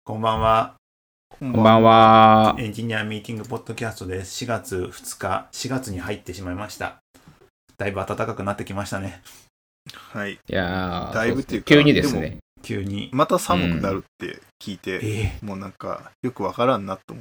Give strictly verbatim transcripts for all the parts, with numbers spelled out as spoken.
こんばんは。 こんばんは。 エンジニアミーティングポッドキャストです。しがつふつか、しがつに入ってしまいました。だいぶ暖かくなってきましたね。 はい。いやー、 だいぶっていうか、 急にですね。 急に。 また寒くなるって聞いて、 うんえー、もうなんかよくわからんなと思って。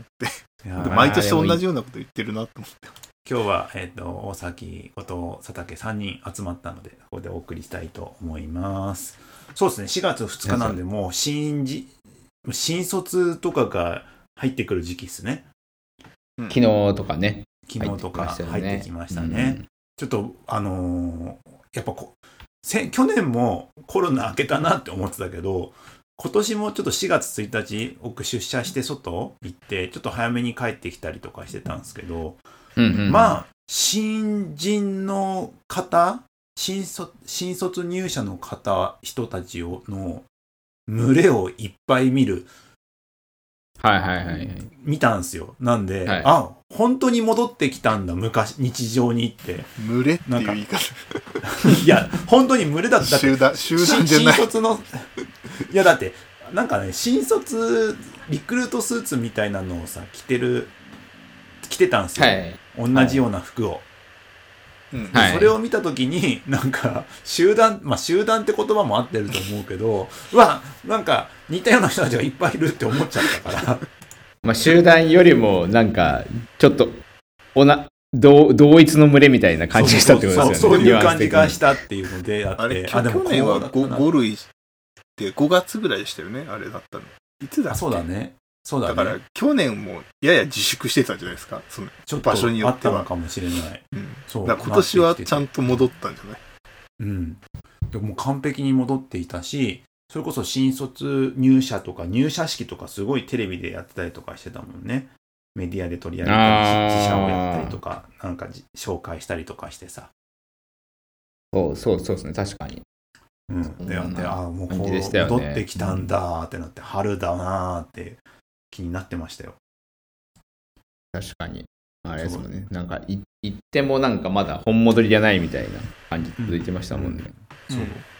いや毎年同じようなこと言ってるなと思って。 今日は、えっと、大崎、後藤、佐竹さんにん集まったので、ここでお送りしたいと思います。そうですね、しがつふつかなんで、もう新じ、新卒とかが入ってくる時期ですね。 昨日とかね。 昨日とか入ってきましたね。うん、ちょっと、あのー、やっぱこせ、去年もコロナ明けたなって思ってたけど、今年もちょっとしがつついたち、僕出社して外行って、ちょっと早めに帰ってきたりとかしてたんですけど、 うんうんうん、 まあ、新人の方、新卒、新卒入社の方、人たちをの群れをいっぱい見る。 はいはいはい。 見たんですよ。なんで、 はい、 あ、本当に戻ってきたんだ、昔、日常にって。 群れっていう言い方。 いや、本当に群れだった。 集団、集団じゃない。 新卒の、いやだって、なんかね、新卒、リクルートスーツみたいなのをさ、着てる、着てたんですよ。はい、同じような服を。はいうん、それを見たときに、なんか、集団、まあ集団って言葉も合ってると思うけど、うわ、なんか似たような人たちがいっぱいいるって思っちゃったから。 まあ集団よりも、なんか、ちょっと、おな、同, 同一の群れみたいな感じがしたってことですよね。 そうそうそういう感じがしたっていうのであって。 あれ、あでも去年は 5, 5類ってごがつぐらいでしたよね、あれだったの。いつだっけ？ そうだね。そうだね。 だから去年もやや自粛してたんじゃないですか。そのちょっと場所によってはあったのかもしれない。 うん、そうだから今年はちゃんと戻ったんじゃない？ うん。でも完璧に戻っていたし、それこそ新卒入社とか入社式とかすごいテレビでやってたりとかしてたもんね。メディアで取り上げたり、自社をやったりとか、なんか紹介したりとかしてさ。 そうそうそうですね、確かに。 うん。で、あって、ああ、もうこう戻ってきたんだってなって、春だなーって気になってましたよ。 確かに。あれですもんね。なんかい、行ってもなんかまだ本戻りじゃないみたいな感じ続いてましたもんね。 うんうん、そう。 うん。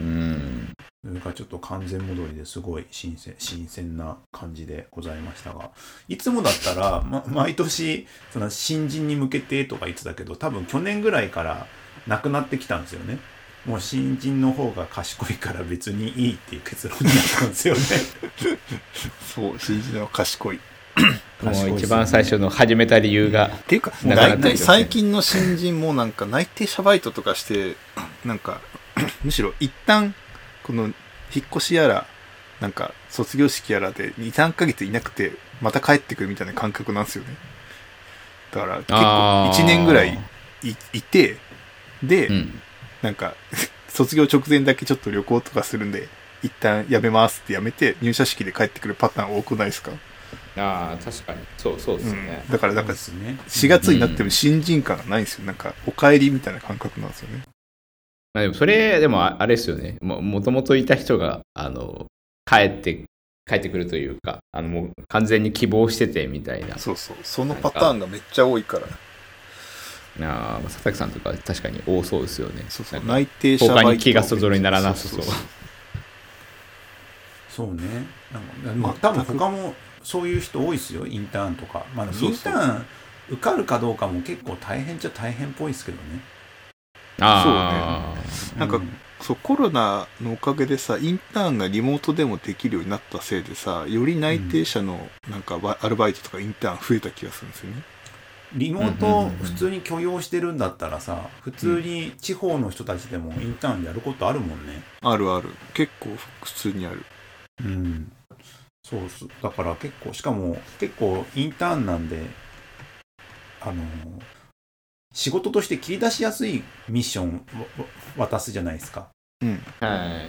それからちょっと完全戻りですごい新鮮、新鮮な感じでございましたが、いつもだったら、ま、毎年その新人に向けてとか言ってたけど、多分去年ぐらいからなくなってきたんですよね。もう新人の方が賢いから別にいいっていう結論になったんですよね。 そう、新人は賢い。 もう一番最初の始めた理由が、 っていうか大体最近の新人もなんか内定者バイトとかしてなんかむしろ一旦この引っ越しやらなんか卒業式やらで に,さん ヶ月いなくてまた帰ってくるみたいな感覚なんですよね。だから結構いちねんぐらい い, いてで、うん、なんか卒業直前だけちょっと旅行とかするんで一旦やめますってやめて入社式で帰ってくるパターン多くないですか？ ああ、確かに。そうそうですね、 うん。だからなんかしがつになっても新人感がないんですよ。なんかお帰りみたいな感覚なんですよね。 まあでもそれでもあれですよね。ももともといた人があの帰って帰ってくるというか、あのもう完全に希望しててみたいな。 そうそう。そのパターンがめっちゃ多いから。 ああ、佐々木さんとか確かに多そうですよね。 そうそう。内定者他に気がそぞろにならなさそう。 そうね。なんかまあ多分他もそういう人多いですよ、インターンとか。まあ、インターン受かるかどうかも結構大変っちゃ大変っぽいですけどね。 ああ、 そうね。なんか、うん、そうコロナのおかげでさ、インターンがリモートでもできるようになったせいでさ、より内定者のなんかアルバイトとかインターン増えた気がするんですよね。 リモート普通に許容してるんだったらさ、普通に地方の人たちでもインターンやることあるもんね。 あるある。結構普通にある。 うん。そうだから結構しかも結構インターンなんであの仕事として切り出しやすいミッション渡すじゃないですか。 うん。 はい。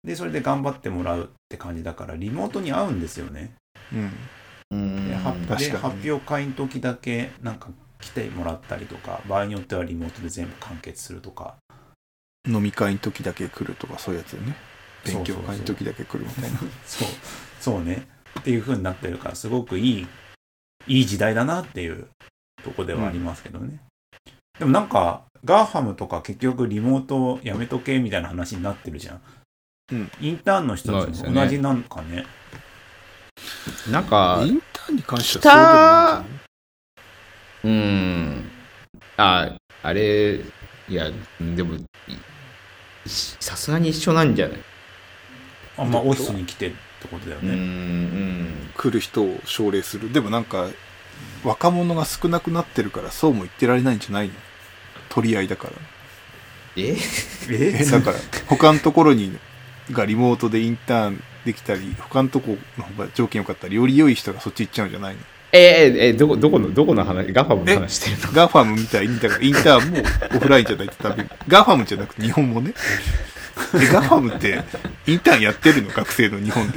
でそれで頑張ってもらうって感じだからリモートに合うんですよね。 うん。 うんで発表会の時だけなんか来てもらったりとか、場合によってはリモートで全部完結するとか。 飲み会の時だけ来るとかそういうやつよね。勉強会の時だけ来るみたいな。 そうそうねっていう風になってるからすごくいいいい時代だなっていうとこではありますけどね、うん、でもなんかガーファムとか結局リモートやめとけみたいな話になってるじゃん、 うん、 インターンの人たちも同じなんかね。 なんか、 インターンに関してはそうでもないんじゃない？うーん。あ、あれ、いや、でも、さすがに一緒なんじゃない？ あ、まあ、オフィスに来てってことだよね。うん、うん。来る人を奨励する。でもなんか、若者が少なくなってるからそうも言ってられないんじゃないの？取り合いだから。 ええだから、他のところに、がリモートでインターンできたり、他のとこの方が条件良かったり、より良い人がそっち行っちゃうんじゃないの？ えええどこどこのどこの話？ガファムの話してるの？ ガファムみたいにだからインターンもオフラインじゃないとダメ。ガファムじゃなくて日本もね。えガファムってインターンやってるの？学生の日本で。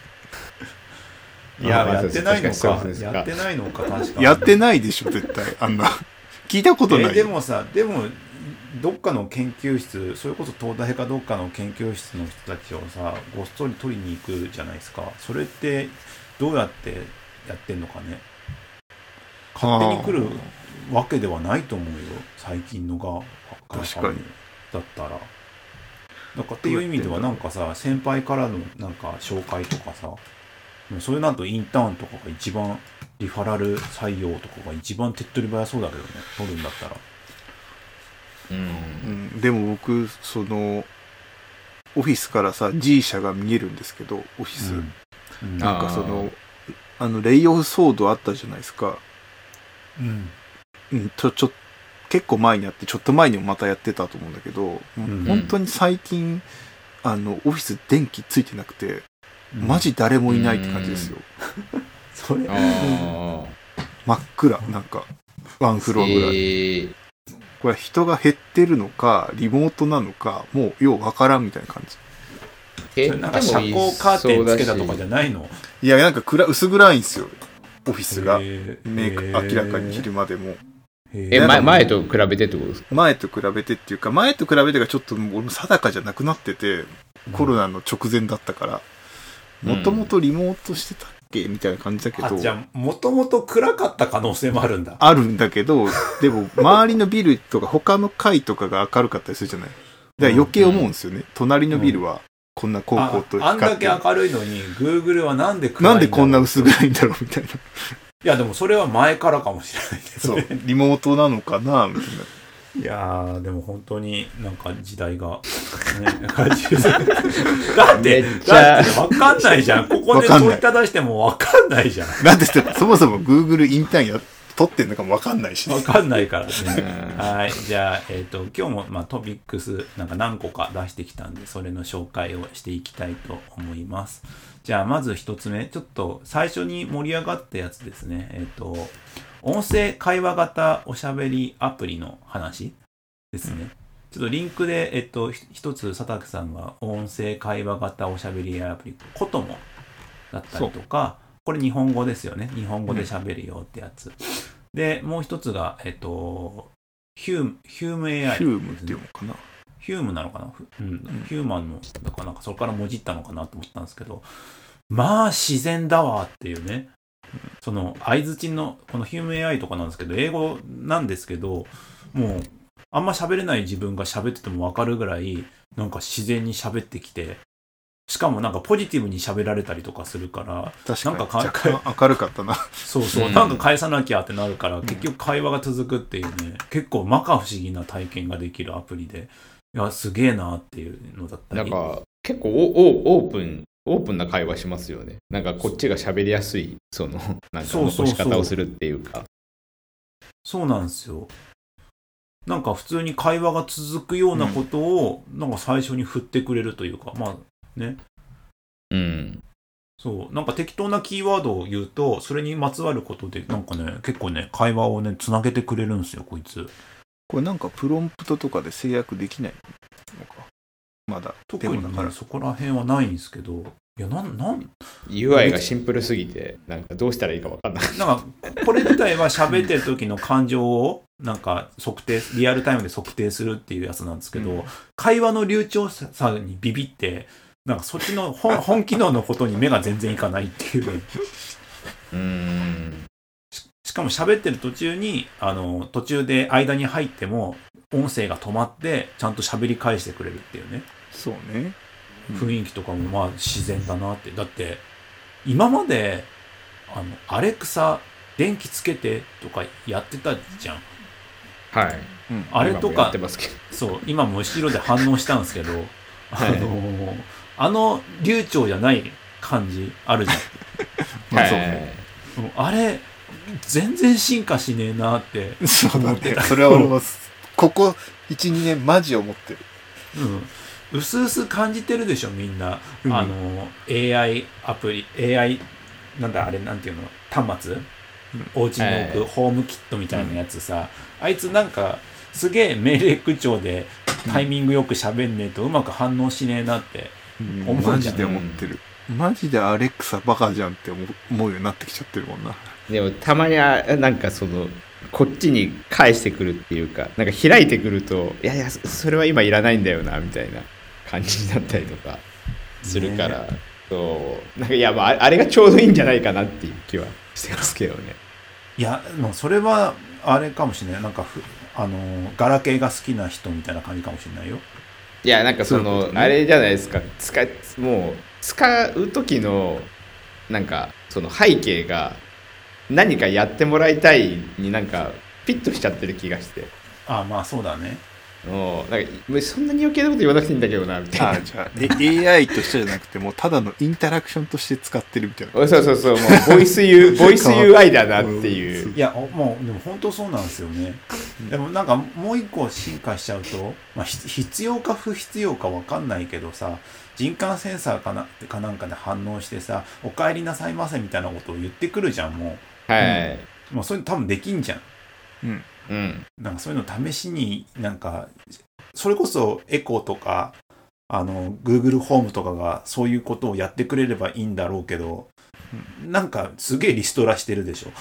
いや、やってないのか。やってないのか、確かに。 やってないでしょ、絶対。あんな。聞いたことない。 えでもさ、でも、どっかの研究室、それこそ東大かどっかの研究室の人たちをさ、ごっそり取りに行くじゃないですか。それってどうやってやってんのかね。勝手に来るわけではないと思うよ、最近のが。 確かに。 だったら。なんかっていう意味ではなんかさ、先輩からのなんか紹介とかさ、そういうなんとインターンとかが一番、リファラル採用とかが一番手っ取り早そうだけどね、取るんだったら。 うん、でも僕そのオフィスからさ G 社が見えるんですけど、オフィス、うん、なんかそのあのレイオフ騒動あったじゃないですか。うん、うん、ちょちょ結構前にあって、ちょっと前にもまたやってたと思うんだけど、うん、本当に最近あのオフィス電気ついてなくて、うん、マジ誰もいないって感じですよ。うん、それ真っ暗、なんかワンフロアぐらい、えーこれ人が減ってるのかリモートなのかもうようわからんみたいな感じ。 えなんか遮光カーテンつけたとかじゃないの？ いやなんか暗薄暗いんですよオフィスが、明らかに昼間でも。 え前, 前と比べてってことですか？ 前と比べてっていうか前と比べてがちょっと俺も定かじゃなくなってて、うん、コロナの直前だったからもともとリモートしてたっけみたいな感じだけど、 あじゃあもともと暗かった可能性もあるんだ。 あるんだけどでも周りのビルとか他の階とかが明るかったりするじゃない。だから余計思うんですよね、うん、隣のビルはこんな高校と光ってる、 あ, あんだけ明るいのに Google はなんで暗いんだろう、 なんでこんな薄暗いんだろうみたいな。 いやでもそれは前からかもしれないけど、ね、 そうリモートなのかなみたいな。 いやーでも本当になんか時代が、ね、感じる。だってだって分かんないじゃん。ここで問いただしても分かんないじゃん。 なんでそもそも Google インターンや取ってんのかも分かんないし、 ね、分かんないからね。はいじゃあ、えーと、今日も、まあ、トピックスなんか何個か出してきたんでそれの紹介をしていきたいと思います。じゃあまず一つ目、ちょっと最初に盛り上がったやつですね。えっと音声会話型おしゃべりアプリの話ですね。うん、ちょっとリンクで、えっと、一つ佐竹さんが音声会話型おしゃべりアプリ、コトモだったりとか、これ日本語ですよね。日本語で喋るよってやつ。うん、で、もう一つが、えっと、ヒューム、ヒューム エーアイ、ね。 ヒュームっていうのかな。 ヒュームなのかな、うん、うん、ヒューマンの、だからなんかそこからもじったのかなと思ったんですけど、まあ自然だわっていうね。その相づちのこのヒューム エーアイ とかなんですけど英語なんですけどもうあんま喋れない自分が喋ってても分かるぐらいなんか自然に喋ってきて、しかもなんかポジティブに喋られたりとかするから確かになんか若干明るかったな。 そうそう、うん、なんか返さなきゃってなるから結局会話が続くっていうね、結構摩訶不思議な体験ができるアプリで、いやすげえなっていうのだったり、 なんか結構オープンオープンな会話しますよね。なんかこっちが喋りやすいそのなんか残し方をするっていうか。 そうなんですよ。なんか普通に会話が続くようなことをなんか最初に振ってくれるというか、うん、まあね。 うん。 そうなんか適当なキーワードを言うとそれにまつわることでなんかね結構ね会話をねつなげてくれるんですよこいつ。 これなんかプロンプトとかで制約できないのか。まだ特に、ね、そこら辺はないんですけど、いやなんなんユーアイ がシンプルすぎてなんかどうしたらいいか分かんない。 なんかこれ自体は喋ってる時の感情をなんか測定リアルタイムで測定するっていうやつなんですけど、うん、会話の流暢さにビビってなんかそっちの 本, 本機能のことに目が全然いかないっていう。 うーんし, しかも喋ってる途中にあの途中で間に入っても音声が止まってちゃんと喋り返してくれるっていうね。 そうね。 雰囲気とかもまあ自然だなって。だって今まであのアレクサ電気つけてとかやってたじゃん。 はい、 うん、あれとかそう今も後ろで反応したんですけど、あのー、あの流暢じゃない感じあるじゃん。まあそうね、あれ全然進化しねえなって思ってた。 そうだね、それは俺もここ いち,に 年マジ思ってる。 うん、うすうす感じてるでしょみんな、うん、あの エーアイ アプリ エーアイ なんだあれなんていうの端末、うん、お家に置くホームキットみたいなやつさ、うん、あいつなんかすげえ命令口調でタイミングよく喋んねえとうまく反応しねえなって思うじゃん、うん、 マジで思ってる、うん、マジでアレクサバカじゃんって思うようになってきちゃってるもんな。 でもたまにはなんかそのこっちに返してくるっていうか、なんか開いてくるといやいやそれは今いらないんだよなみたいな感じになったりとかするから、ね、そうなんかいや、まあ、あれがちょうどいいんじゃないかなっていう気はしてますけどね。 いやもうそれはあれかもしれない、なんかふあのガラケーが好きな人みたいな感じかもしれないよ。 いやなんかその、ね、あれじゃないですか、使いもう使う時のなんかその背景が何かやってもらいたいになんかピッとしちゃってる気がして。 ああまあそうだね。 おなんかそんなに余計なこと言わなくていいんだけどなみたいな。 あじゃあ エーアイ としてじゃなくてもうただのインタラクションとして使ってるみたいな。 そうそうそうもうボイス U ボイス ユーアイ だなっていう。 いやもうでも本当そうなんですよね。でもなんかもう一個進化しちゃうと、まあ、必要か不必要か分かんないけどさ、人感センサーかなかなんかで反応してさ、お帰りなさいませみたいなことを言ってくるじゃんもう。はい。 うん、もうそういうの多分できんじゃん。 うんうん。 なんかそういうの試しになんかそれこそエコーとかあの Google ホームとかがそういうことをやってくれればいいんだろうけど、うん、なんかすげえリストラしてるでしょ。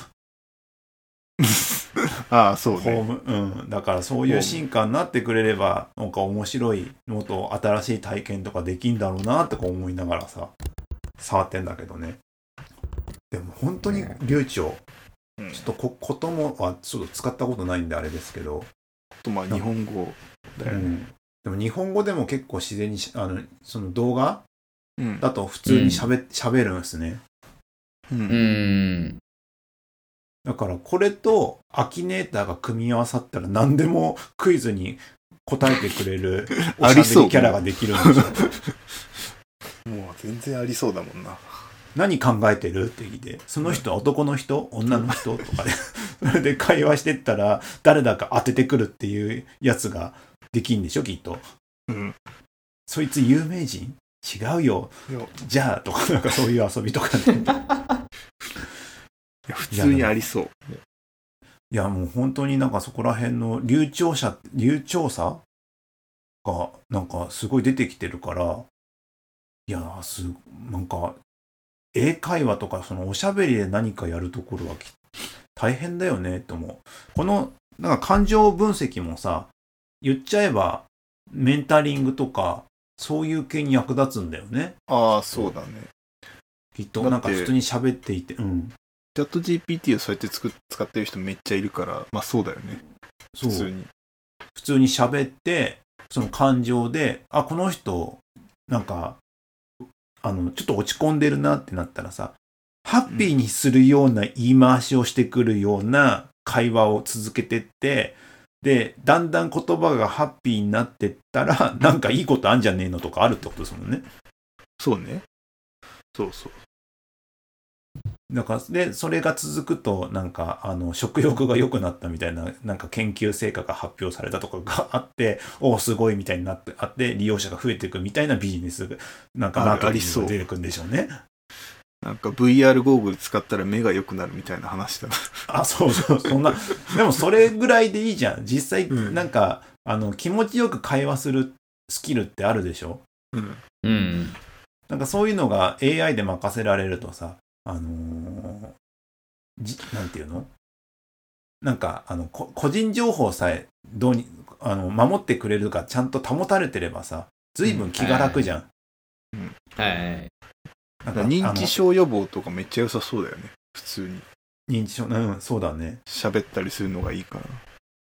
ああそうね。 ホーム、うん、だからそういう進化になってくれればなんか面白いもっと新しい体験とかできんだろうなとか思いながらさ触ってんだけどね。でも本当に流暢、うん、ちょっとここともはちょっと使ったことないんであれですけど、 とまあ日本語だよね、うん、 でも日本語でも結構自然にあのその動画だと普通にしゃべ、うん、しゃべるんですね、 うん、うんだからこれとアキネーターが組み合わさったら何でもクイズに答えてくれるおしゃべりキャラができるんですよ。 もう全然ありそうだもんな。 何考えてるって聞いて、その人は男の人女の人とかでそれで会話してったら誰だか当ててくるっていうやつができんでしょきっと、 うん、 そいつ有名人違うよじゃあとかなんかそういう遊びとかね。いや普通にありそう。 いやもう本当になんかそこら辺の流暢さ流暢さがなんかすごい出てきてるから、いやすなんか英会話とかそのおしゃべりで何かやるところは大変だよねと思う。このなんか感情分析もさ言っちゃえばメンタリングとかそういう系に役立つんだよね。 ああそうだね。 きっとなんか普通に喋っていて、うん。 チャット ジーピーティー をそうやってつく使ってる人めっちゃいるからまあそうだよね。普通に普通に喋ってその感情であこの人なんかあのちょっと落ち込んでるなってなったらさハッピーにするような言い回しをしてくるような会話を続けてってでだんだん言葉がハッピーになってったらなんかいいことあんじゃねえのとかあるってことですもんね。 そうね。そうそう。 だからでそれが続くとなんかあの食欲が良くなったみたいななんか研究成果が発表されたとかがあっておすごいみたいになってあって利用者が増えていくみたいなビジネスなんかマーケティングが出てくるんでしょうね。 なんか ブイアール ゴーグル使ったら目が良くなるみたいな話だな。 あそうそうそんなでもそれぐらいでいいじゃん実際、うん、なんかあの気持ちよく会話するスキルってあるでしょ。 うん、うん、 なんかそういうのが エーアイ で任せられるとさあのー、じなんていうのなんかあのこ個人情報さえどうにあの守ってくれるかちゃんと保たれてればさ随分気が楽じゃん。 うん、はい、はい、 なんか認知症予防とかめっちゃ良さそうだよね普通に。 認知症うんそうだね。 喋ったりするのがいいから。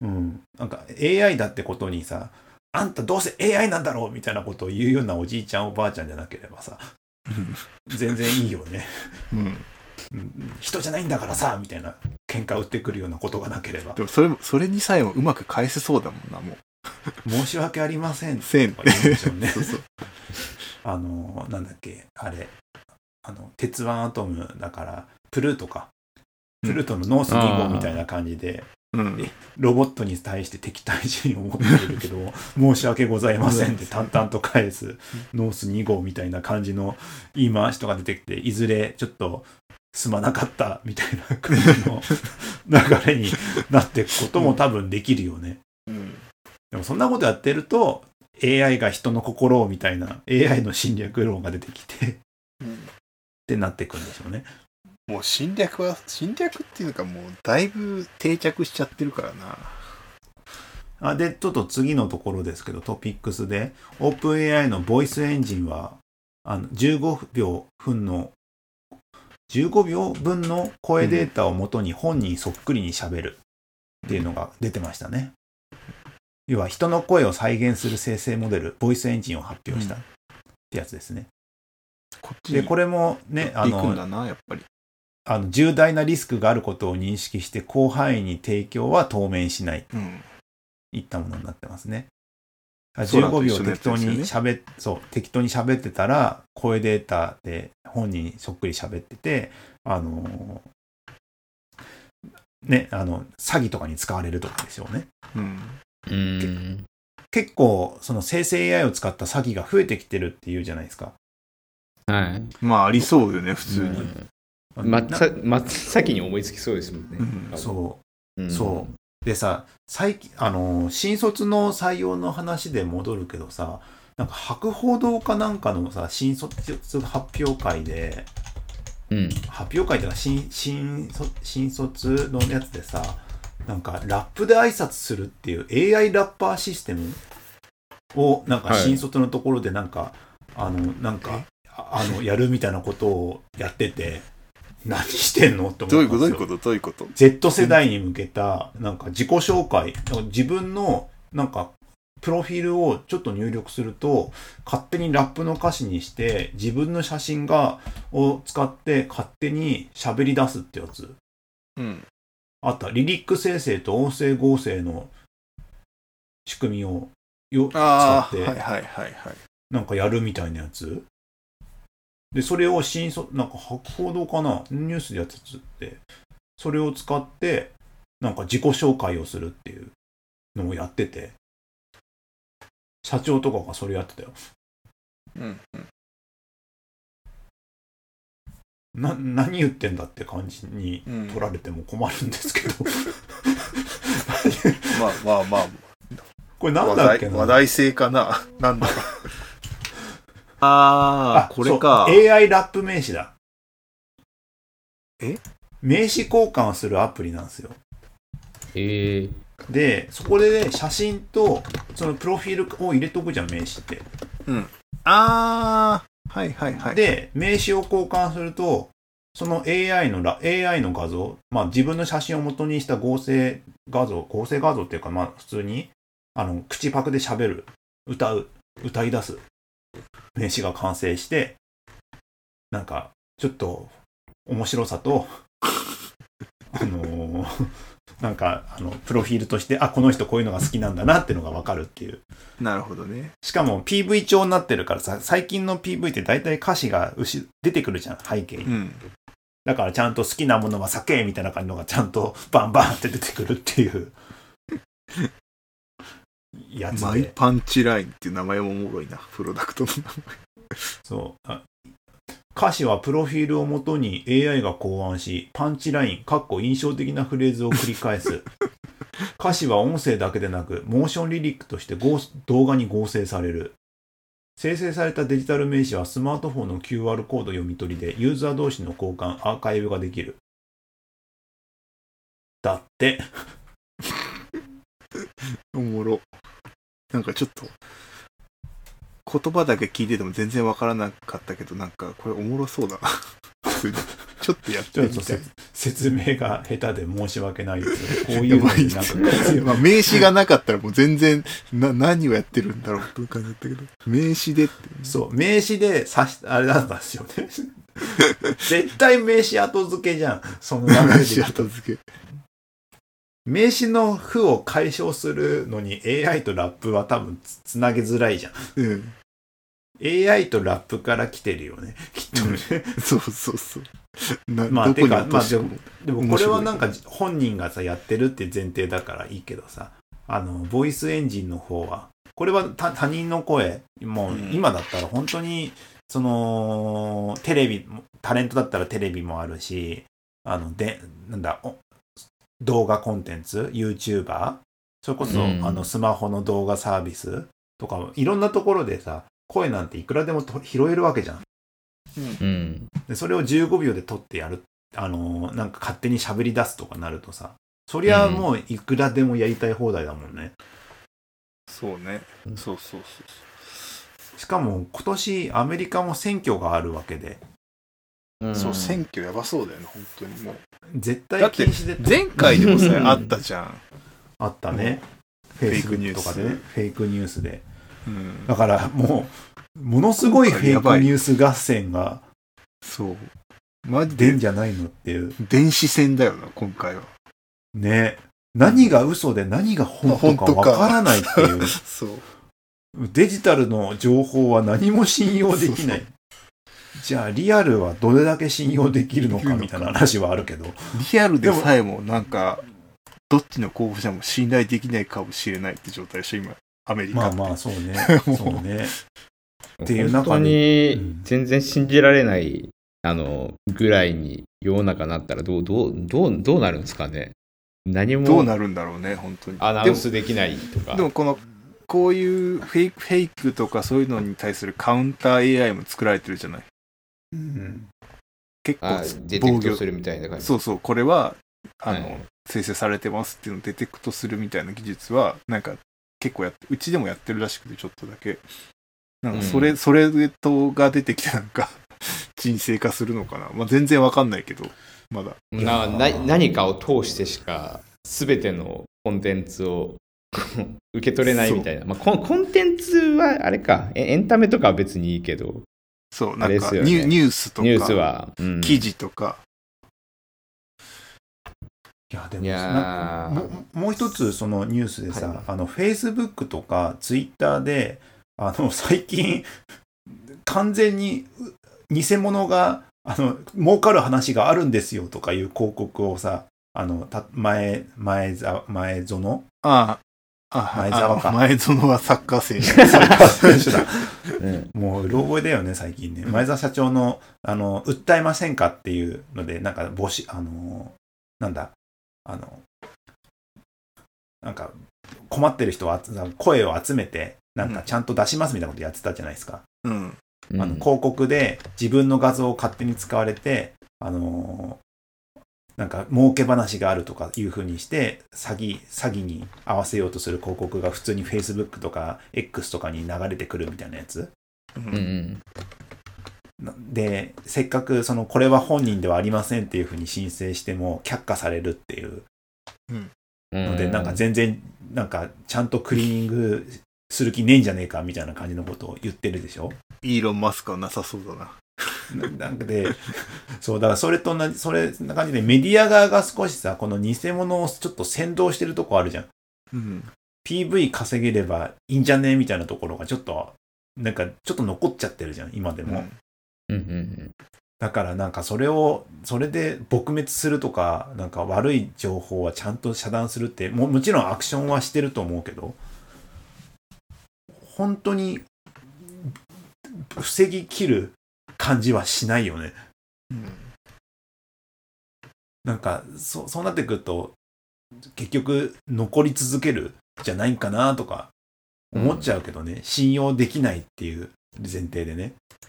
うんなんか エーアイ だってことにさあんたどうせ エーアイ なんだろうみたいなことを言うようなおじいちゃんおばあちゃんじゃなければさ全然いいよね。 うん人じゃないんだからさみたいな喧嘩売ってくるようなことがなければ。 でもそれもそれにさえもうまく返せそうだもんな。もう申し訳ありませんせんとか言うんでしょうね。 そうそうあのなんだっけあれあの鉄腕アトムだからプルートか、プルートのノースに号みたいな感じで、うん、ロボットに対して敵対心を持っているけど申し訳ございませんって淡々と返すノースに号みたいな感じの言い回しとか出てきて、いずれちょっとすまなかったみたいな感じの流れになっていくことも多分できるよね、うん、でもそんなことやってると エーアイ が人の心をみたいな エーアイ の侵略論が出てきて、うん、ってなっていくんでしょうね。 もう侵略は侵略っていうかもうだいぶ定着しちゃってるからな。 あでちょっと次のところですけど、トピックスで オープンエーアイ のボイスエンジンはあのじゅうごびょうのじゅうごびょうぶんの声データをもとに本人そっくりに喋るっていうのが出てましたね。要は人の声を再現する生成モデルボイスエンジンを発表したってやつですね。こっちでこれもね、あの行くんだなやっぱり。 あの重大なリスクがあることを認識して広範囲に提供は当面しない、うん、いったものになってますね。じゅうごびょう適当に喋っ、そう、適当に喋ってたら声データで本人そっくり喋ってて、あのー、ね、あの詐欺とかに使われるとかですよね。うん、うん結構その生成 エーアイ を使った詐欺が増えてきてるっていうじゃないですか。 はい。 まあありそうよね普通に。うん真っ先に思いつきそうですもんね。 うん、そう、うん、そうでさ、最近あの新卒の採用の話で戻るけどさ、なんか博報堂かなんかのさ新卒発表会で、うん、発表会っていうか新新新卒のやつでさ、なんかラップで挨拶するっていう エーアイ ラッパーシステムをなんか新卒のところでなんか、はい、あのなんかあのやるみたいなことをやってて。何してんのって思ったんですよ。 どういうことどういうこと Z 世代に向けたなんか自己紹介、自分のなんかプロフィールをちょっと入力すると勝手にラップの歌詞にして自分の写真がを使って勝手に喋り出すってやつ、うん、あった。リリック生成と音声合成の仕組みをよ使ってなんかやるみたいなやつで、それを新卒、なんか博報堂かなニュースでやってつって、それを使って、なんか自己紹介をするっていうのをやってて、社長とかがそれやってたよ。うんうん、な、何言ってんだって感じに取られても困るんですけど。うん、 まあまあまあ。 これなんだっけな、 話題性かななんだろう。ああ、これか。 エーアイ ラップ名詞だ。 え？ 名詞交換をするアプリなんですよ。 へえ。 で、そこで、ね、写真とそのプロフィールを入れとくじゃん、名詞って。 うん。ああ、はいはいはい。 で、名詞を交換すると、その エーアイ のラ、エーアイ の画像、まあ自分の写真を元にした合成画像、合成画像っていうか、まあ普通に、あの、口パクで喋る、歌う、歌い出す。名詞が完成してなんかちょっと面白さとあのー、なんかあのプロフィールとしてあこの人こういうのが好きなんだなっていうのが分かるっていう。 なるほどね。 しかも ピーブイ 調になってるからさ、最近の ピーブイ って大体歌詞が出てくるじゃん背景に、うん、だからちゃんと好きなものは酒みたいな感じのがちゃんとバンバンって出てくるっていうやつで、 マイパンチラインっていう名前もおもろいな、プロダクトの名前。 そうあ歌詞はプロフィールをもとに エーアイ が考案し、パンチラインかっこ印象的なフレーズを繰り返す。歌詞は音声だけでなくモーションリリックとして動画に合成される。生成されたデジタル名詞はスマートフォンの キューアール コード読み取りでユーザー同士の交換アーカイブができる。だっておもろ。なんかちょっと言葉だけ聞いてても全然わからなかったけど、なんかこれおもろそうだなちょっとやってみたい。 説明が下手で申し訳ないですけど、こういうのになんかまあ名詞がなかったらもう全然な何をやってるんだろうという感じだったけど、名詞でって、 そう名詞で指しあれなんですよね絶対名詞後付けじゃん。その流れで。名詞後付け。名詞の負を解消するのに エーアイ とラップは多分 つ, つなげづらいじゃん。うん。エーアイ とラップから来てるよね。きっとね。 うん、そうそうそう。 なまあ、てか、まあでも、でもこれはなんか本人がさ、やってるって前提だからいいけどさ、あの、ボイスエンジンの方は、これは他人の声、もう今だったら本当に、その、テレビ、タレントだったらテレビもあるし、あの、で、なんだ、動画コンテンツ、YouTuber、それこそ、うん、あの、スマホの動画サービスとか、いろんなところでさ、声なんていくらでもと拾えるわけじゃん。うん、でそれをじゅうごびょうで撮ってやる、あのー、なんか勝手に喋り出すとかなるとさ、そりゃもういくらでもやりたい放題だもんね。うん、 そうね。そうそうそう。 しかも今年アメリカも選挙があるわけで。 うん、そう、選挙やばそうだよね、本当にもう。 絶対禁止で。 前回でもさ、あったじゃん。 あったね。フェイクニュースとかでね。フェイクニュースで。うん、だからもうものすごいフェイクニュース合戦がそうマジで出んじゃないのっていう電子戦だよな今回はね。何が嘘で何が本当かわからないっていうそうデジタルの情報は何も信用できない。そうそうじゃあリアルはどれだけ信用できるのかみたいな話はあるけど、 リアルでさえもなんかどっちの候補者も信頼できないかもしれないって状態でしょ今アメリカ。 まあまあそうね。そうね。っていう中に全然信じられない、うん、あのぐらいに世の中になったらどうどうどうどうなるんですかね。何もどうなるんだろうね本当に。 アナウンスできないとか。 でも、でもこのこういうフェイクフェイクとかそういうのに対するカウンター エーアイ も作られてるじゃない。うん、結構デテクトするみたいな感じ。 そうそうこれはあの、はい、生成されてますっていうのをデテクトするみたいな技術はなんか。結構やってうちでもやってるらしくてちょっとだけなんかそれ、うん、それとが出てきてなんか沈静化するのかな、まあ、全然わかんないけどまだなな何かを通してしか全てのコンテンツを受け取れないみたいな、まあ、コ, コンテンツはあれかエンタメとかは別にいいけどそうなんか、ね、ニ, ニュースとかニュースは、うん、 記事とかいやでもなんか も, もう一つそのニュースでさ、はい、あの Facebook とか Twitter であの最近完全に偽物があの儲かる話があるんですよとかいう広告をさあのた前前ざ前園ああ前澤か前園はサッカー選手サッカー選手だ、うん、もううろ覚えだよね最近ね、うん、前澤社長のあの訴えませんかっていうのでなんか募集あのなんだあのなんか困ってる人は声を集めてなんかちゃんと出しますみたいなことやってたじゃないですか、うん、あの広告で自分の画像を勝手に使われてあのー、なんか儲け話があるとかいう風にして詐欺詐欺に合わせようとする広告が普通に Facebook とか X とかに流れてくるみたいなやつ、うんでせっかくそのこれは本人ではありませんっていう風に申請しても却下されるっていうので、うん、なんか全然なんかちゃんとクリーニングする気ねえんじゃねえかみたいな感じのことを言ってるでしょ。 イーロン・マスクはなさそうだな。 なんかでそうだからそれと同じそれな感じでメディア側が少しさこの偽物をちょっと先導してるとこあるじゃん、うん、ピーブイ 稼げればいいんじゃねえみたいなところがちょっとなんかちょっと残っちゃってるじゃん今でも、うんうんうん、だからなんかそれをそれで撲滅するとかなんか悪い情報はちゃんと遮断するってももちろんアクションはしてると思うけど本当に防ぎきる感じはしないよね、うん、なんか そ, そうなってくると結局残り続けるじゃないかなとか思っちゃうけどね、うん、信用できないっていう前提でね。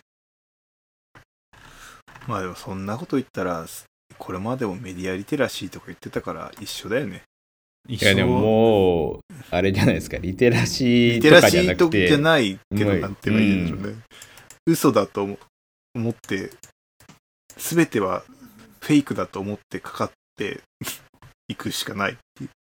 まあでもそんなこと言ったらこれまでもメディアリテラシーとか言ってたから一緒だよね。 いやでももうあれじゃないですかリテラシーとかじゃなくてリテラシーとじゃないけどなんて言えばいいんでしょうね、うん、嘘だと思って全てはフェイクだと思ってかかっていくしかないっていう。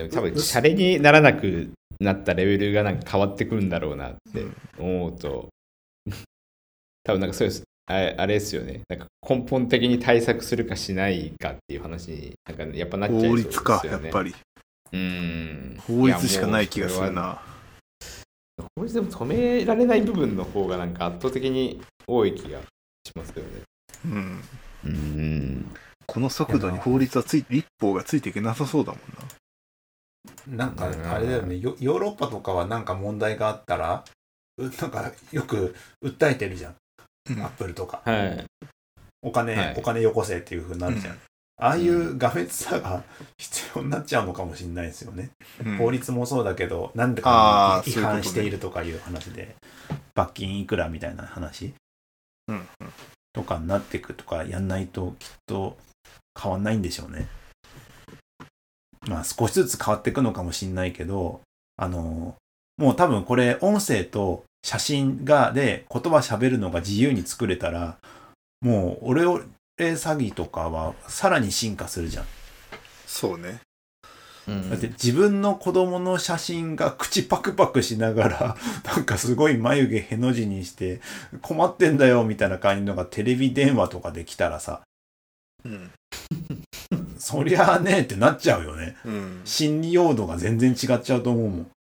多分シャレにならなくなったレベルがなんか変わってくるんだろうなって思うと、うん、多分なんかそうですあれ、あれですよね。なんか根本的に対策するかしないかっていう話になんかやっぱなっちゃいそうですよね。 法律か、やっぱり。 うーん。 法律しかない気がするな。 法律でも止められない部分の方がなんか圧倒的に多い気がしますよね。 うん。 うーん。 この速度に法律はつい立法がついていけなさそうだもんな。なんかあれだよね、ヨーロッパとかはなんか問題があったらなんかよく訴えてるじゃん、うん、アップルとか、 はい、 お金、はい、お金よこせっていう風になるじゃん、うん、ああいうがめつさが必要になっちゃうのかもしれないですよね、うん、法律もそうだけどなんでか違反しているとかいう話で罰金いくらみたいな話、うんうん、とかになっていくとかやんないときっと変わんないんでしょうね。まあ少しずつ変わっていくのかもしれないけど、あのもう多分これ音声と写真がで言葉喋るのが自由に作れたらもうオレオレ詐欺とかはさらに進化するじゃん。 そうね、 うん、だって自分の子供の写真が口パクパクしながらなんかすごい眉毛への字にして困ってんだよみたいな感じのがテレビ電話とかできたらさ、うん、そりゃあねってなっちゃうよね、うん、心理用度が全然違っちゃうと思うもん。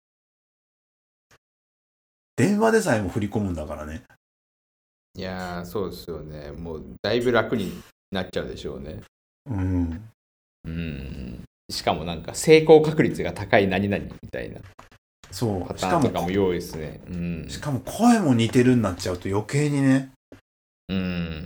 電話でさえも振り込むんだからね。 いやーそうですよね。もうだいぶ楽になっちゃうでしょうね。 うんうんしかもなんか成功確率が高い何々みたいなそうパターンとかも用意ですね。 うん、しかも声も似てるになっちゃうと余計にね。 うん。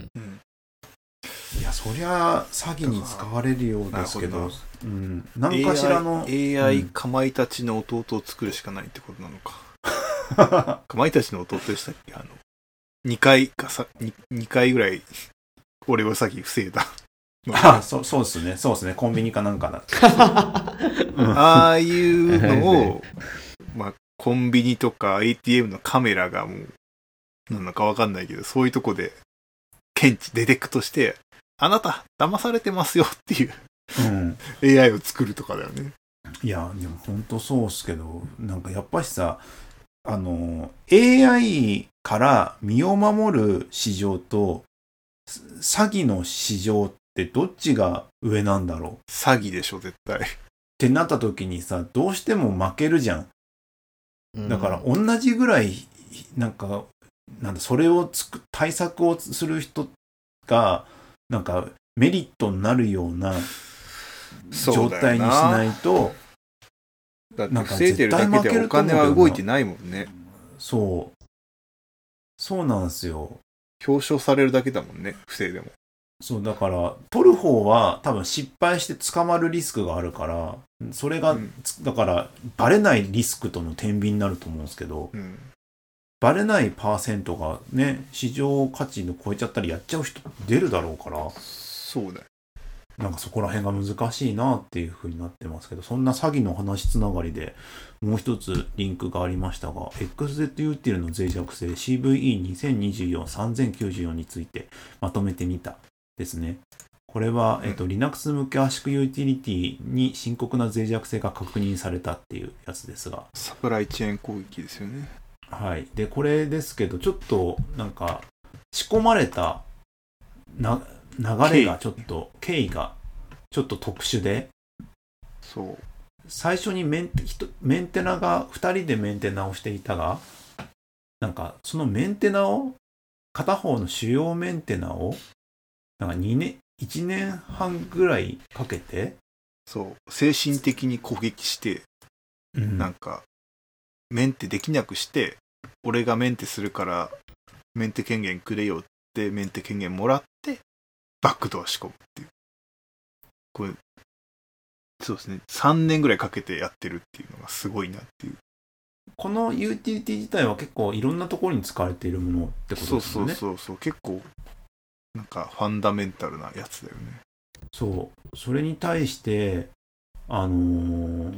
いやそりゃ詐欺に使われるようですけど、うん、何かしらのエーアイ, エーアイかまいたちの弟を作るしかないってことなのか。かまいたちの弟でしたっけ、あのにかいかさ 2, 2回ぐらい俺は詐欺防いだ。 ああそそうですねそうですねコンビニかなんかだったうん、ああいうのをまあコンビニとか エーティーエム のカメラがもうなんだかわかんないけどそういうとこで検知デテクトしてあなた騙されてますよっていう、うん、エーアイ を作るとかだよね。 いやでも本当そうっすけどなんかやっぱしさあの エーアイ から身を守る市場と詐欺の市場ってどっちが上なんだろう。 詐欺でしょ絶対ってなった時にさどうしても負けるじゃん、うん、だから同じぐらいなんかなんだそれをつく対策をする人がなんかメリットになるような状態にしないとだって防いでるだけでお金は動いてないもんね。 そうそうなんですよ。 表彰されるだけだもんね防いでも。 そうだから取る方は多分失敗して捕まるリスクがあるからそれが、うん、だからバレないリスクとの天秤になると思うんですけど、うん、バレないパーセントがね市場価値の超えちゃったりやっちゃう人出るだろうからそうだよ。 なんかそこら辺が難しいなっていう風になってますけどそんな詐欺の話つながりでもう一つリンクがありましたが エックスゼット ユーティルの脆弱性 シーブイイーにせんにじゅうよん さんぜんきゅうじゅうよんについてまとめてみたですね。これは、えっと、Linux 向け圧縮ユーティリティに深刻な脆弱性が確認されたっていうやつですがサプライチェーン攻撃ですよね。 はいでこれですけどちょっとなんか仕込まれたな流れがちょっと経緯がちょっと特殊でそう最初にメンテ、メンテナがふたりでメンテナをしていたがなんかそのメンテナを片方の主要メンテナをなんかにねんいちねんはんぐらいかけてそう精神的に攻撃して、うん、なんかメンテできなくして俺がメンテするからメンテ権限くれよってメンテ権限もらってバックドア仕込むっていうこれそうですねさんねんぐらいかけてやってるっていうのがすごいなっていう。 このユーティリティ自体は結構いろんなところに使われているものってことですよね。 そうそうそうそう結構なんかファンダメンタルなやつだよね。 そうそれに対してあのー、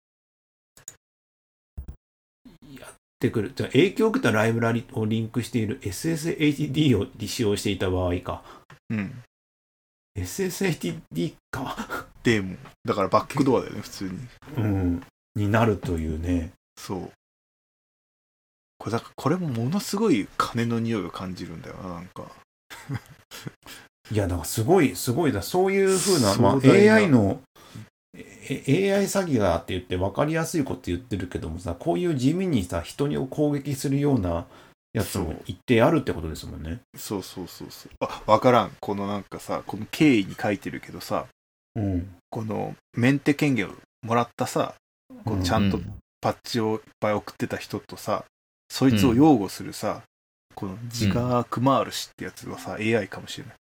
やってくる影響を受けたライブラリをリンクしている エスエスエイチディー を使用していた場合か。 うん。 エスエスエイチディー かでもだからバックドアだよね普通に。 うんになるというね。 そうこれだからこれもものすごい金の匂いを感じるんだよななんか。 いやだからすごいすごいだそういう風な、まあ、 壮大なエーアイ のえ エーアイ 詐欺がって言って分かりやすいこと言ってるけどもさ、こういう地味にさ人を攻撃するようなやつも一定あるってことですもんね。 そうそうそうそうあ分からんこのなんかさこの経緯に書いてるけどさ、 うん、 このメンテ権限をもらったさこのちゃんとパッチをいっぱい送ってた人とさ、そいつを擁護するさ、うん、このジガー・クマール氏ってやつはさ、うん、エーアイ かもしれない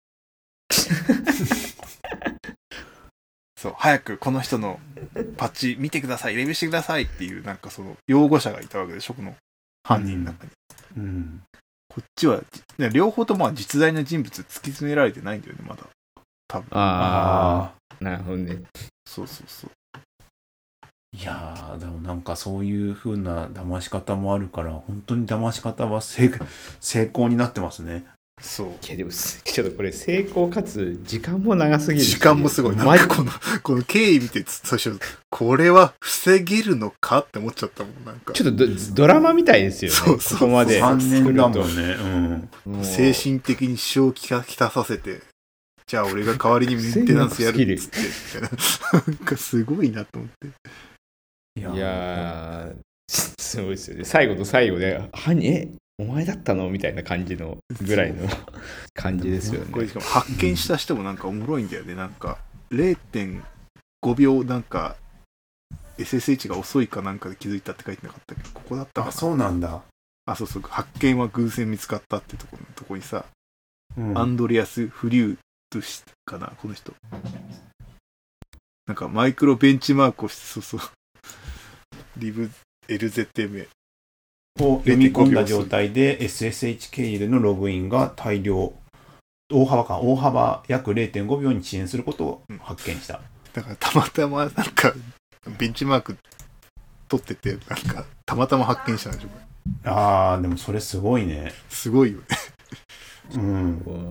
そう早くこの人のパッチ見てくださいレビューしてくださいっていうなんかその擁護者がいたわけでしょこの犯人の中に、うんうん、こっちは両方とも実在の人物突き詰められてないんだよねまだ多分。 ああなるほどね。 そうそうそういやーでもなんかそういう風な騙し方もあるから本当に騙し方は成功になってますね。 そういやでもちょっとこれ成功かつ時間も長すぎる時間もすごいなんかこのこの経緯見て最初これは防げるのかって思っちゃったもんなんかちょっと ド, ドラマみたいですよね。そうそうここまでさんねんだもんね、 うん、精神的に支障をきたさせてじゃあ俺が代わりにメンテナンスやるっつってみたいななんかすごいなと思っていや, いやすごいですよね。最後と最後で犯人えお前だったのみたいな感じのぐらいの感じですよね。 これしかも発見した人もなんかおもろいんだよね。なんか れいてんごびょうなんか エスエスエイチ が遅いかなんかで気づいたって書いてなかったけどここだったかな。 あそうなんだ。 あそうそう発見は偶然見つかったってところのとこにさ、うん、アンドレアス・フリュート氏かなこの人なんかマイクロベンチマークをしてそうそうリブ エルゼットエムエを読み込んだ状態で エスエスエイチ 経由でのログインが大量大幅か大幅約 れいてんごびょうに遅延することを発見した、うん、 だからたまたまなんかベンチマーク取っててなんかたまたま発見したんでしょ。 あーでもそれすごいね。 すごいよねうん、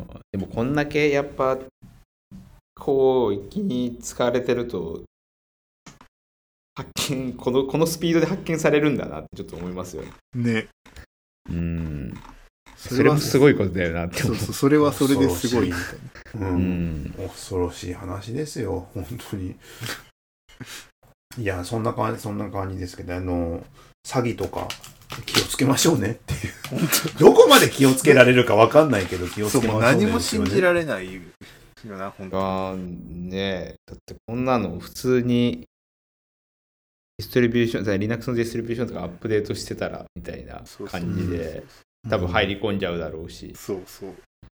でもこんだけやっぱこう一気に使われてると発見このこのスピードで発見されるんだなってちょっと思いますよね。 ね。 うんそれもすごいことだよなって思う。 そうそうそれはそれですごいみたいな、 うんうん、恐ろしい話ですよ本当にいやそんな感じそんな感じですけどあの詐欺とか気をつけましょうねっていうどこまで気をつけられるか分かんないけど気をつけましょうね。 何も信じられないよな本当に。 あねだってこんなの普通にディストリビューション Linux のディストリビューションとかアップデートしてたらみたいな感じで多分入り込んじゃうだろうし、 そうそう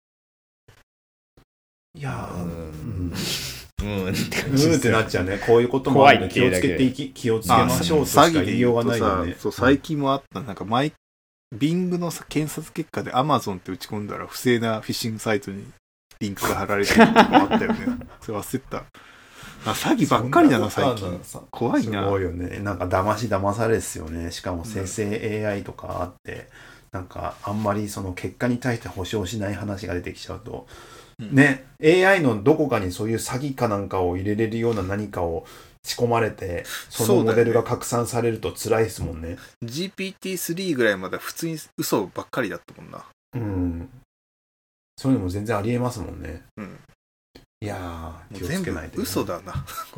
いやーうんうんうんって感じうんってなっちゃうね。こういうこともあるので気をつけていき気をつけましょうとしか言いようがないよね。 そう最近もあったなんかマイ Bing の検索結果で Amazon って打ち込んだら不正なフィッシングサイトにリンクが貼られてるとかもあったよねそれ忘れた。あ詐欺ばっかりだな最近。怖いな。 すごいよね。なんか騙し騙されですよね。しかも生成 エーアイ とかあって、うん、なんかあんまりその結果に対して保証しない話が出てきちゃうと、うん、ね エーアイ のどこかにそういう詐欺かなんかを入れれるような何かを仕込まれてそのモデルが拡散されると辛いですもんね。 ジーピーティースリー ぐらいまで普通に嘘ばっかりだったもんな。 うん。そういうのも全然ありえますもんね。うん。いやー気をつけないと、ね、 全部嘘だな。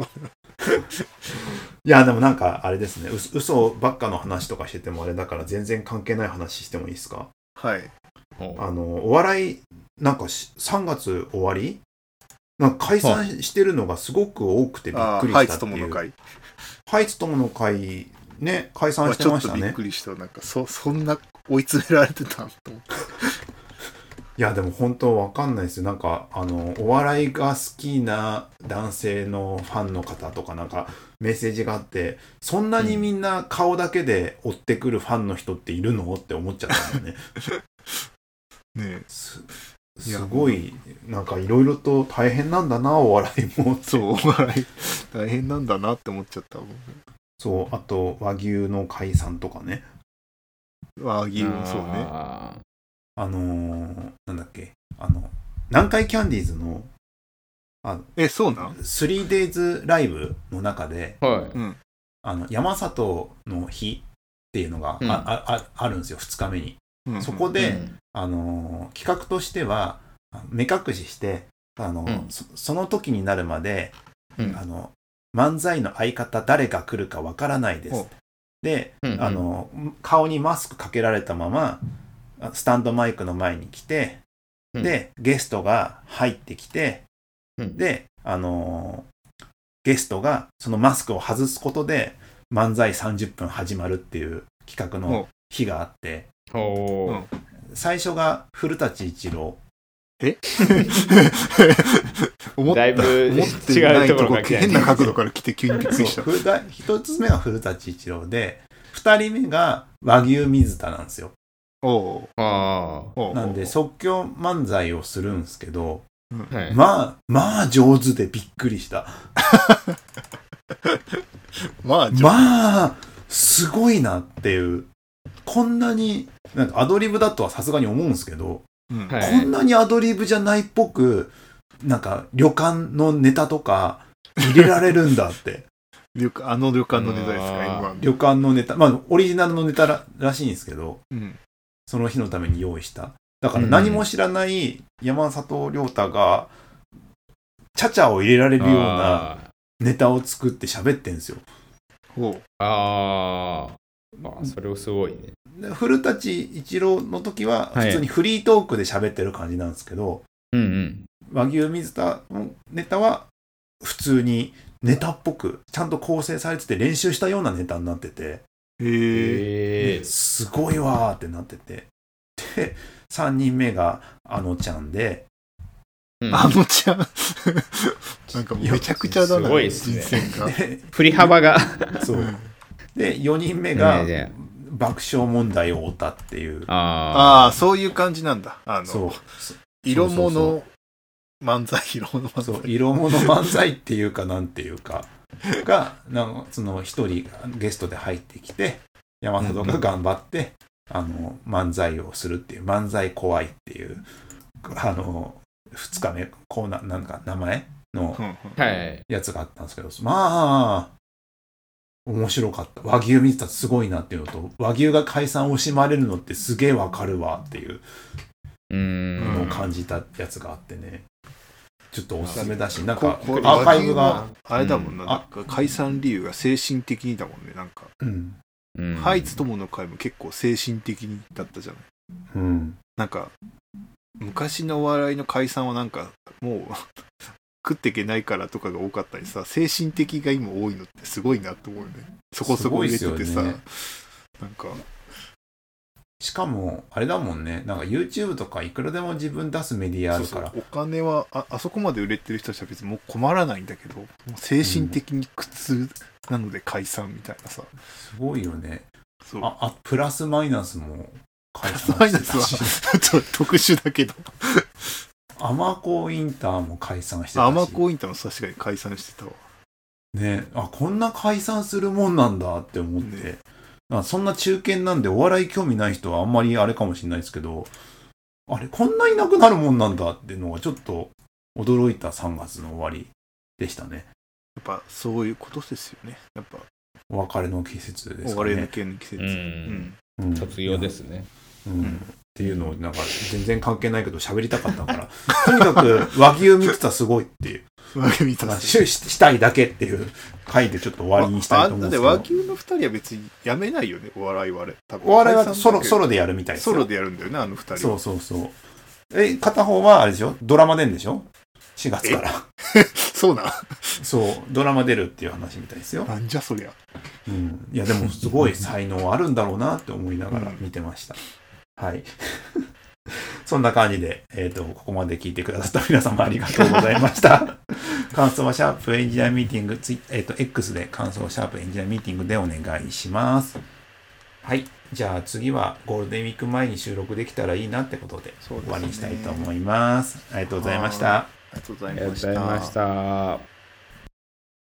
いやでもなんかあれですねう嘘ばっかの話とかしててもあれだから全然関係ない話してもいいですか。 はい。 あのお笑いなんかさんがつ終わりなんか解散してるのがすごく多くてびっくりしたっていう。ハイツ友の会。ハイツ友の会ね解散してましたね。 ちょっとびっくりした。なんか そ, そんな追い詰められてたんと思って。 いやでも本当わかんないですよ。なんかあのお笑いが好きな男性のファンの方とかなんかメッセージがあってそんなにみんな顔だけで追ってくるファンの人っているのって思っちゃったんだよね。 ねえす, すごいなんかいろいろと大変なんだなお笑いも。 そうお笑い大変なんだなって思っちゃったもん。 そうあと和牛の解散とかね。 和牛もそうね。 あのー、なんだっけあの南海キャンディーズのあえそうなんスリーデイズ ライブの中で、 はいうん、 あの山里の日っていうのが あ,、うん、あ, あ, あるんですよふつかめに。 うん、 そこで、 うん、 あのー、企画としては目隠ししてあの、うん、そ, その時になるまで、うん、あの漫才の相方誰が来るかわからないです。で、うんうん、あの顔にマスクかけられたままスタンドマイクの前に来て、うん、でゲストが入ってきて、うん、であのゲストがそのマスクを外すことで漫才さんじゅっぷん始まるっていう企画の日があって、 うん、 最初が古舘一郎。 えだいぶ違うところが変な角度から来て急にびっくりした。 一つ目が古舘一郎で、二人目が和牛水田なんですよ。 おあなんで即興漫才をするんですけど、 はい、 まあまあ上手でびっくりしたまあまあすごいなっていう、こんなになんかアドリブだとはさすがに思うんですけど、うん、こんなにアドリブじゃないっぽくなんか旅館のネタとか入れられるんだってあの旅館のネタですか今。 旅館のネタ、まあオリジナルのネタ ら, らしいんですけど、 うん、 その日のために用意した。だから何も知らない山里亮太がチャチャを入れられるようなネタを作って喋ってんですよ。 ほう。 ああ、それをすごいね。 古舘一郎の時は普通にフリートークで喋ってる感じなんですけど、 はい、うんうん、 和牛水田のネタは普通にネタっぽくちゃんと構成されてて練習したようなネタになってて、 へえ、すごいわーってなってて、でさんにんめがあのちゃんで、 うん、あのちゃんなんかめちゃくちゃだな、 すごいですね。振り幅がそうでよにんめが爆笑問題を追ったっていう、 ああそういう感じなんだ。あのそう色物漫才色物漫才そう色物漫才っていうかなんていうかがなんかその一人ゲストで入ってきて山里が頑張って、うん、あの漫才をするっていう漫才怖いっていうあのふつかめこうななんか名前のやつがあったんですけど、まあ面白かった。和牛見てたらすごいなっていうのと、和牛が解散を惜しまれるのってすげえわかるわっていうのを感じたやつがあってね、ちょっとおすすめだし、なんかアーカイブがあれだもんな、うん、なんか解散理由が精神的にだもんね。なんか、うん、ハイツ友の会も結構精神的にだったじゃない。 うん、 なんか昔のお笑いの解散はなんかもう食っていけないからとかが多かったりさ、精神的が今多いのってすごいなと思うよね。そこそこ入れててさ、ね、なんかしかもあれだもんね、なんか YouTube とかいくらでも自分出すメディアあるから、 そうそう、お金は あ, あそこまで売れてる人たちは別にもう困らないんだけど、もう精神的に苦痛なので解散みたいなさ、 すごいよね。 そう、 ああプラスマイナスも解散してたし、 マイナスはちょっと特殊だけどアマコインターも解散してたし、 アマコインターも確かに解散してたわね。あ、こんな解散するもんなんだって思って、ね、あ、そんな中堅なんでお笑い興味ない人はあんまりあれかもしれないですけど、あれこんないなくなるもんなんだっていうのがちょっと驚いたさんがつの終わりでしたね。 やっぱそういうことですよね。やっぱお別れの季節ですかね。 お別れの季節、 うんうん、卒業ですね、 うんうん、っていうのをなんか全然関係ないけど喋りたかったからとにかく和牛見てたすごいっていう和牛見てたししたいだけっていう回でちょっと終わりにしたいと思うんですけど、 和牛のふたりは別にやめないよね、お笑いはあれ多分。 お笑いはソロ、ソロでやるみたいですよ。 ソロでやるんだよね、あのふたりは。 そうそうそう。え、片方はあれでしょ、ドラマ出るんでしょ、しがつからそうなんそう、ドラマ出るっていう話みたいですよ。 なんじゃそりゃ、 うん、いやでもすごい才能あるんだろうなって思いながら見てました、うん、はいそんな感じで、えーと、ここまで聞いてくださった皆様ありがとうございました感想はシャープエンジニアミーティングツイ、えーと、X で感想はシャープエンジニアミーティングでお願いします。はい、じゃあ次はゴールデンウィーク前に収録できたらいいなってことで終わりにしたいと思います。ありがとうございました。 ありがとうございました。